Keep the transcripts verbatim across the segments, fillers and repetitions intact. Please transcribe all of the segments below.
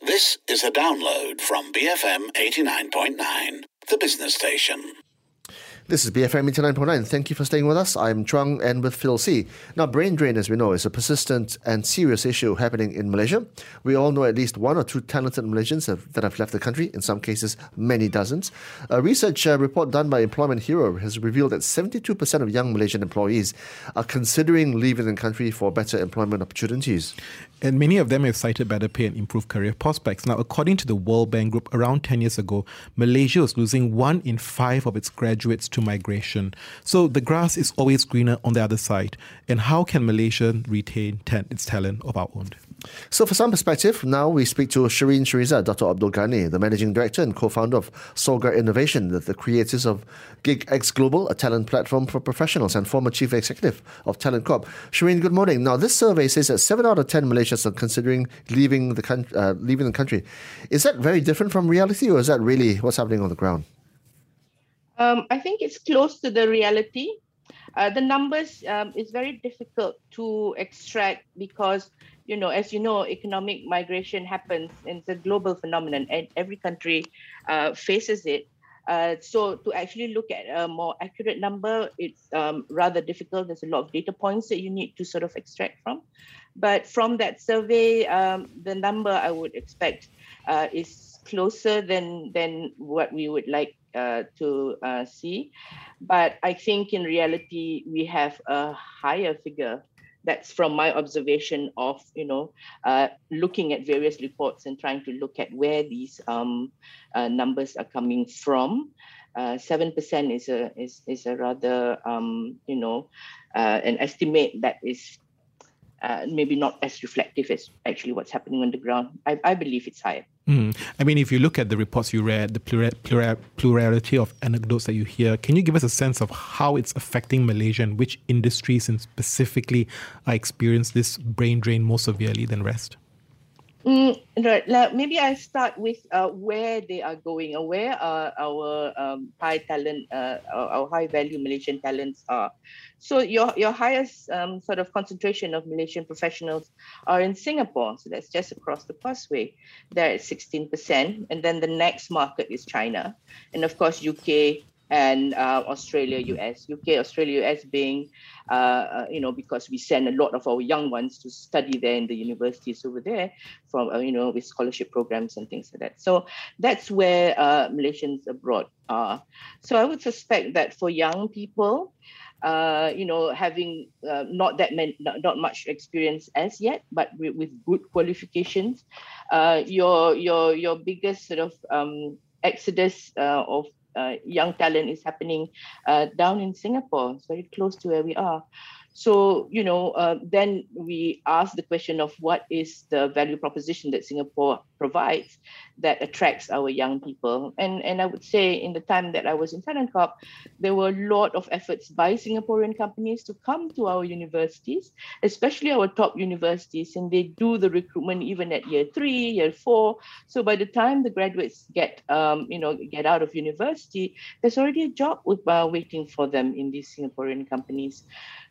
This is a download from B F M eighty-nine point nine, the business station. This is B F M eighty-nine point nine. Thank you for staying with us. I'm Chuang and with Phil C. Now, brain drain, as we know, is a persistent and serious issue happening in Malaysia. We all know at least one or two talented Malaysians have, that have left the country, in some cases, many dozens. A research uh, report done by Employment Hero has revealed that seventy-two percent of young Malaysian employees are considering leaving the country for better employment opportunities. And many of them have cited better pay and improved career prospects. Now, according to the World Bank Group, around ten years ago, Malaysia was losing one in five of its graduates to migration. So the grass is always greener on the other side. And how can Malaysia retain ta- its talent of our own? So for some perspective, now we speak to Shireen Shariza, Doctor Abdul Ghani, the Managing Director and Co-Founder of Solgar Innovation, the, the creators of GigX Global, a talent platform for professionals, and former Chief Executive of Talent Corp. Shireen, good morning. Now, this survey says that seven out of ten Malaysians are considering leaving the, con- uh, leaving the country. Is that very different from reality, or is that really what's happening on the ground? Um, I think it's close to the reality. Uh, the numbers um, is very difficult to extract because, you know, as you know, economic migration happens and it's a global phenomenon and every country uh, faces it. Uh, so to actually look at a more accurate number, it's um, rather difficult. There's a lot of data points that you need to sort of extract from. But from that survey, um, the number I would expect uh, is closer than, than what we would like uh, to uh, see. But I think in reality, we have a higher figure. That's from my observation of, you know, uh, looking at various reports and trying to look at where these um, uh, numbers are coming from. Uh, seven percent is a is is a rather, um, you know, uh, an estimate that is uh, maybe not as reflective as actually what's happening on the ground. I, I believe it's higher. Mm. I mean, if you look at the reports you read, the plura- plura- plurality of anecdotes that you hear, can you give us a sense of how it's affecting Malaysia and which industries and specifically are experiencing this brain drain more severely than rest? Mm, right. Now, maybe I start with uh, where they are going, or where uh, our um, high talent, uh, our, our high value Malaysian talents are. So your your highest um, sort of concentration of Malaysian professionals are in Singapore. So that's just across the causeway. They're at sixteen percent. And then the next market is China. And of course, U K and uh, Australia, U S. U K, Australia, U S being, uh, uh, you know, because we send a lot of our young ones to study there in the universities over there from, uh, you know, with scholarship programs and things like that. So that's where uh, Malaysians abroad are. So I would suspect that for young people, Uh, you know, having uh, not that many, not, not much experience as yet, but with, with good qualifications, uh, your your your biggest sort of um, exodus uh, of uh, young talent is happening uh, down in Singapore. It's very close to where we are. So, you know, uh, then we ask the question of what is the value proposition that Singapore provides that attracts our young people. And, and I would say in the time that I was in Talent Corp, there were a lot of efforts by Singaporean companies to come to our universities, especially our top universities, and they do the recruitment even at year three, year four. So by the time the graduates get, um, you know, get out of university, there's already a job with, uh, waiting for them in these Singaporean companies.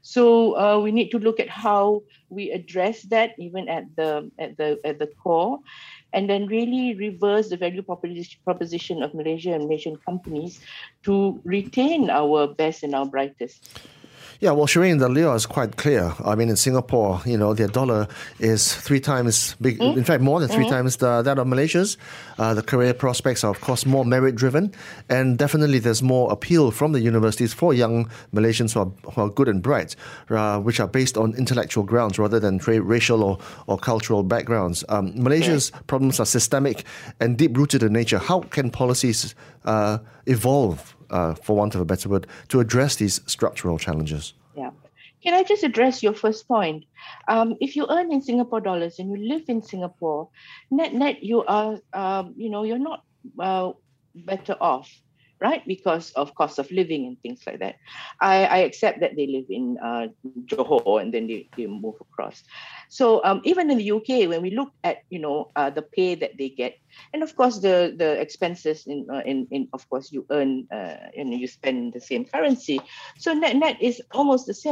So uh, we need to look at how we address that even at the at the at the core, and then really reverse the value proposition proposition of Malaysia and Malaysian companies to retain our best and our brightest. Yeah, well, Shireen, the lure is quite clear. I mean, in Singapore, you know, their dollar is three times big, mm. in fact, more than three mm-hmm. times the, that of Malaysia's. Uh, the career prospects are, of course, more merit-driven. And definitely there's more appeal from the universities for young Malaysians who are, who are good and bright, uh, which are based on intellectual grounds rather than tra- racial or, or cultural backgrounds. Um, Malaysia's okay. problems are systemic and deep-rooted in nature. How can policies uh, evolve, uh, for want of a better word, to address these structural challenges? Yeah. Can I just address your first point? Um, if you earn in Singapore dollars and you live in Singapore, net net you are, um, you know, you're not uh, better off, right? Because of cost of living and things like that. I, I accept that they live in uh, Johor and then they, they move across. So um, even in the U K, when we look at, you know, uh, the pay that they get, and of course the the expenses in uh, in in of course you earn uh, and you spend the same currency, so net net is almost the same.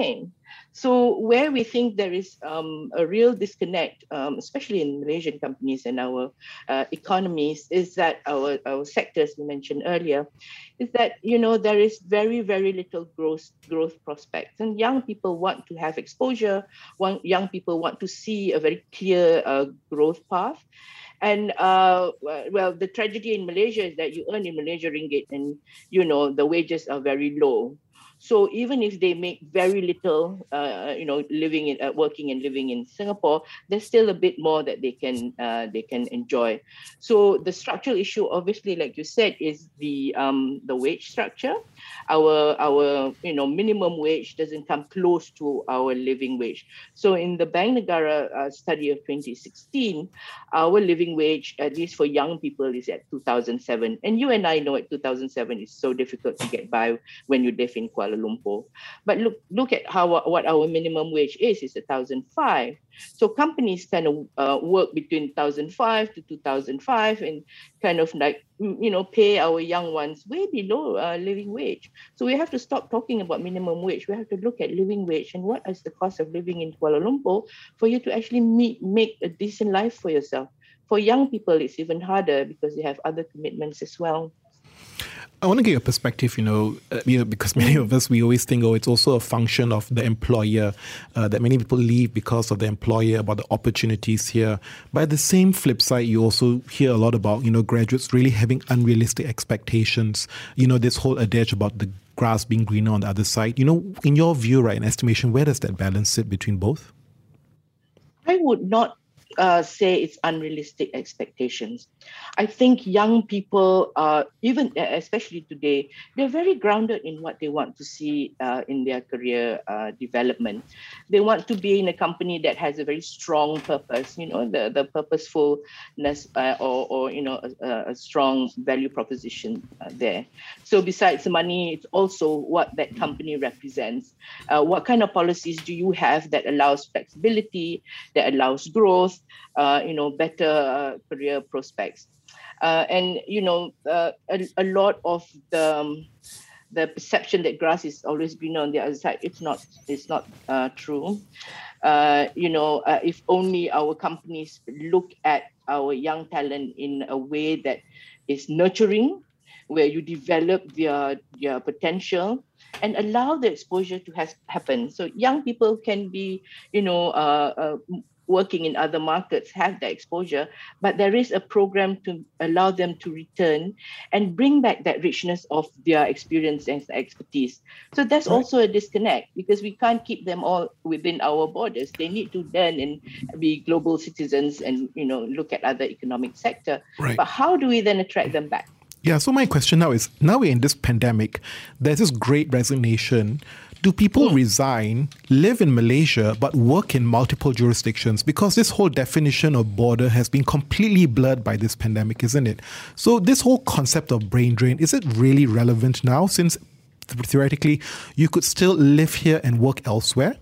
So where we think there is um, a real disconnect, um, especially in Malaysian companies and our uh, economies, is that our, our sectors we mentioned earlier, is that, you know, there is very, very little growth growth prospects. And young people want to have exposure. One, young people want to see a very clear uh, growth path. And uh, well, the tragedy in Malaysia is that you earn in Malaysia ringgit and, you know, the wages are very low. So even if they make very little, uh, you know, living in, uh, working and living in Singapore, there's still a bit more that they can uh, they can enjoy. So the structural issue, obviously, like you said, is the um, the wage structure. Our our you know minimum wage doesn't come close to our living wage. So in the Bank Negara uh, study of twenty sixteen, our living wage, at least for young people, is at two thousand seven. And you and I know at two thousand seven is so difficult to get by when you live in Kuala Lumpur. But look look at how what our minimum wage is, is one thousand five. So companies kind of uh, work between one thousand five to two thousand five and kind of like, you know, pay our young ones way below uh, living wage. So we have to stop talking about minimum wage. We have to look at living wage and what is the cost of living in Kuala Lumpur for you to actually meet, make a decent life for yourself. For young people, it's even harder because they have other commitments as well. I want to get your perspective, you know, uh, you know, because many of us, we always think, oh, it's also a function of the employer, uh, that many people leave because of the employer, about the opportunities here. But at the same flip side, you also hear a lot about, you know, graduates really having unrealistic expectations. You know, this whole adage about the grass being greener on the other side. You know, in your view, right, an estimation, where does that balance sit between both? I would not Uh, say it's unrealistic expectations. I think young people, uh, even especially today, they're very grounded in what they want to see uh, in their career uh, development. They want to be in a company that has a very strong purpose, you know, the, the purposefulness uh, or, or, you know, a, a strong value proposition uh, there. So besides the money, it's also what that company represents. Uh, what kind of policies do you have that allows flexibility, that allows growth, Uh, you know, better uh, career prospects, uh, and you know, uh, a, a lot of the um, the perception that grass is always greener on the other side. It's not. It's not uh, true. Uh, you know, uh, if only our companies look at our young talent in a way that is nurturing, where you develop their their potential and allow the exposure to has happen. So young people can be, you know, uh, uh, working in other markets, have that exposure, but there is a program to allow them to return and bring back that richness of their experience and expertise. So that's right. Also a disconnect because we can't keep them all within our borders. They need to learn and be global citizens and, you know, look at other economic sector. Right. But how do we then attract them back? Yeah, so my question now is, now we're in this pandemic, there's this great resignation. Do people mm. resign, live in Malaysia, but work in multiple jurisdictions? Because this whole definition of border has been completely blurred by this pandemic, isn't it? So this whole concept of brain drain, is it really relevant now, since theoretically you could still live here and work elsewhere?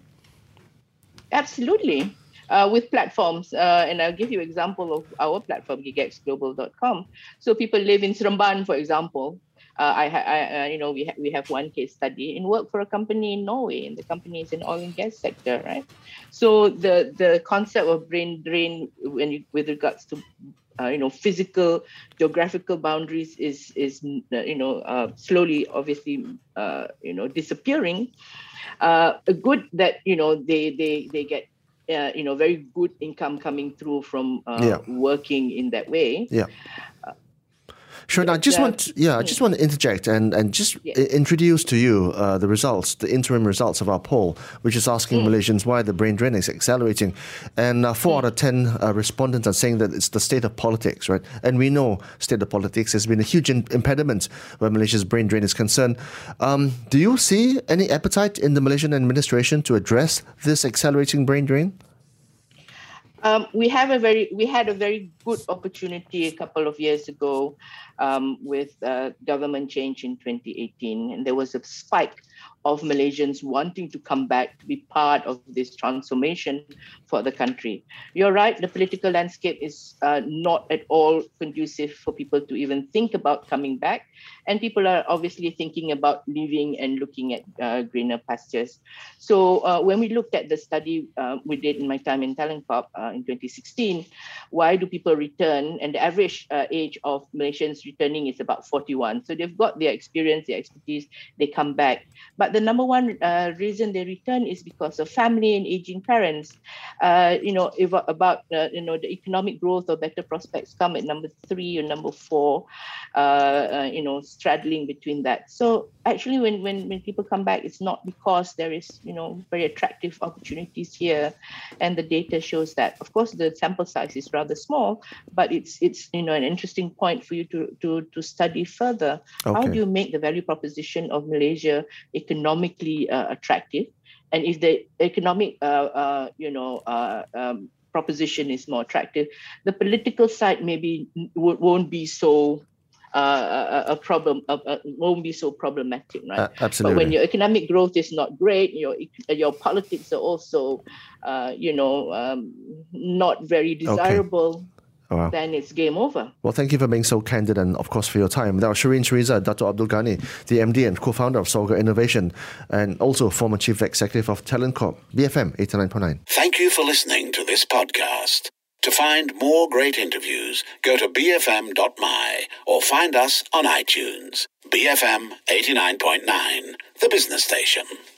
Absolutely. Uh, with platforms, uh, and I'll give you an example of our platform, gigex global dot com. So people live in Seremban, for example. Uh, I, I uh, you know, we ha- we have one case study and work for a company in Norway, and the company is in oil and gas sector, right? So the the concept of brain drain, when you, with regards to uh, you know physical, geographical boundaries, is is uh, you know uh, slowly, obviously, uh, you know disappearing. Uh, good that you know they they they get. Uh, you know, very good income coming through from uh, yeah. working in that way. Yeah. Uh, Sure. Now, I just want, to, yeah, I just want to interject and, and just yes. I- introduce to you uh, the results, the interim results of our poll, which is asking mm. Malaysians why the brain drain is accelerating. And uh, four mm. out of ten uh, respondents are saying that it's the state of politics, right? And we know state of politics has been a huge in- impediment where Malaysia's brain drain is concerned. Um, do you see any appetite in the Malaysian administration to address this accelerating brain drain? Um, we have a very we had a very good opportunity a couple of years ago um, with uh, government change in twenty eighteen, and there was a spike of Malaysians wanting to come back to be part of this transformation for the country. You're right, the political landscape is uh, not at all conducive for people to even think about coming back. And people are obviously thinking about leaving and looking at uh, greener pastures. So uh, when we looked at the study uh, we did in my time in Talent Corp uh, in twenty sixteen, why do people return? And the average uh, age of Malaysians returning is about forty-one. So they've got their experience, their expertise, they come back. But the number one uh, reason they return is because of family and aging parents. Uh, you know, if, about, uh, you know, the economic growth or better prospects come at number three or number four, uh, uh, you know, straddling between that. So actually when, when, when people come back, it's not because there is, you know, very attractive opportunities here. And the data shows that. Of course, the sample size is rather small, but it's, it's you know, an interesting point for you to, to, to study further. Okay. How do you make the value proposition of Malaysia economically uh, attractive? And if the economic, uh, uh, you know, uh, um, proposition is more attractive, the political side maybe w- won't be so uh, a, a problem. Uh, uh, won't be so problematic, right? Uh, absolutely. But when your economic growth is not great, your your politics are also, uh, you know, um, not very desirable. Okay. Oh, wow. Then it's game over. Well, thank you for being so candid and, of course, for your time. That was Shireen Teresa, Dato Abdul Ghani, the M D and co-founder of Solgar Innovation, and also former Chief Executive of Talent Corp, B F M eighty-nine point nine. Thank you for listening to this podcast. To find more great interviews, go to b f m dot m y or find us on iTunes. B F M eighty-nine point nine, the business station.